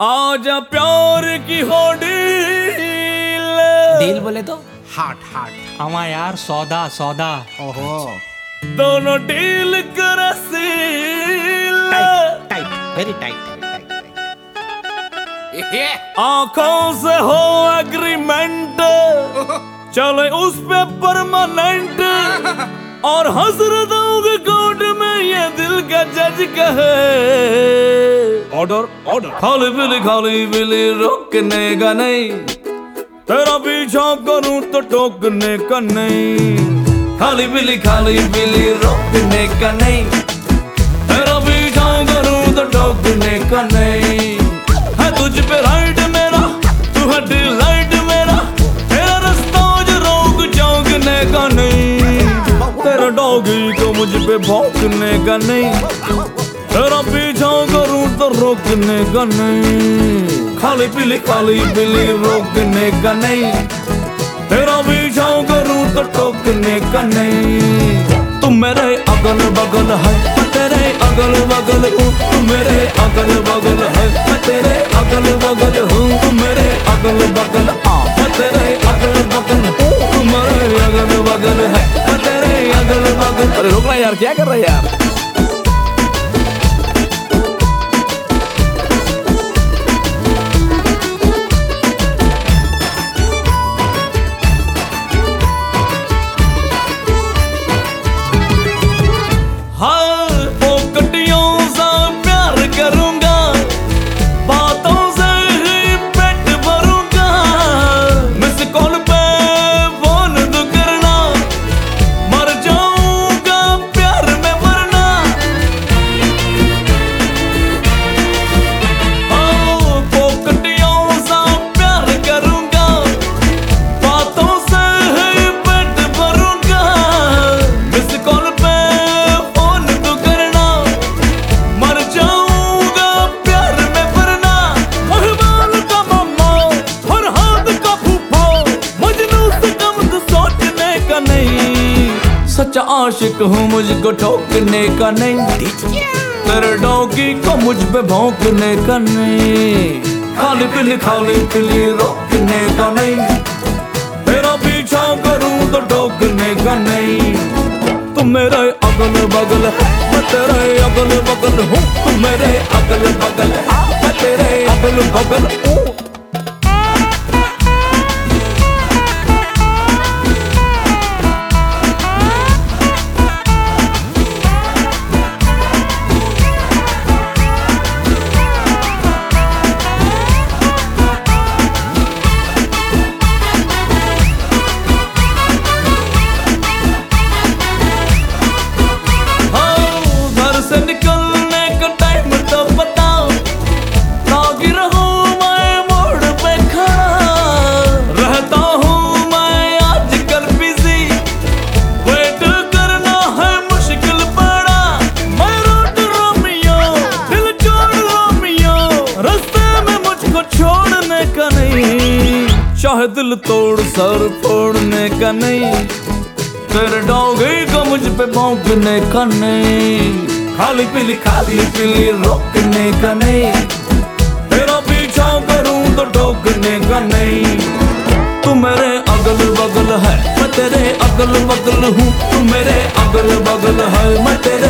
आजा प्यार की हो डील। डील बोले तो हार्ट हार्ट। हमारा यार सौदा सौदा। ओहो दोनों डील कर seal. Tight tight very tight. आंखों से हो एग्रीमेंट, चले उस पे परमानेंट। और हजरतों के कोर्ट में ये दिल का जज कहे ऑर्डर ऑर्डर। खाली बिली रोकने का नहीं, तेरा पीछा करूं तो टोकने का नहीं। खाली बिली रोकने का नहीं, तेरा पीछा करूं तो टोकने का नहीं। है तुझ पे राइट मेरा, तू है डिलाइट मेरा, तेरा रास्ता जो रोक चौंकने का नहीं। तेरा डॉगी को मुझ पे भौंकने का नहीं, तेरा पीछा करूं तो रोकने का नहीं। खाली पीली रोकने का नहीं, तेरा पीछा करूं तो टोकने का नहीं। तुम मेरे अगल बगल है, मैं तेरे अगल बगल हूँ। तुम मेरे अगल बगल है, मैं तेरे अगल बगल हूँ। तुम मेरे अगल बगल मैं तेरे अगल बगल हूँ। तुम मेरे अगल बगल है, मैं तेरे अगल बगल। अरे रुकना यार, क्या कर रहा है यार। सच्चा आशिक हूँ, मुझको ठोकने का नहीं। तेरे डॉगी को मुझ पे भौंकने का नहीं। खाली पीली रोकने का नहीं, तेरा पीछा करूँ तो टोकने का नहीं। तुम मेरे अगल बगल है, मैं तेरे अगल बगल हूँ। तुम मेरे अगल बगल है, मैं तेरे अगल बगल हूँ। चाहे दिल तोड़ सर फोड़ने का नहीं, तेरे डॉगी को मुझ पे भौंकने का नहीं। खाली पीली रोकने का नहीं, तेरा पीछा करूं तो टोकने का नहीं। तू मेरे अगल बगल है, मैं तेरे अगल बगल हूँ। तू मेरे अगल बगल है, मैं तेरे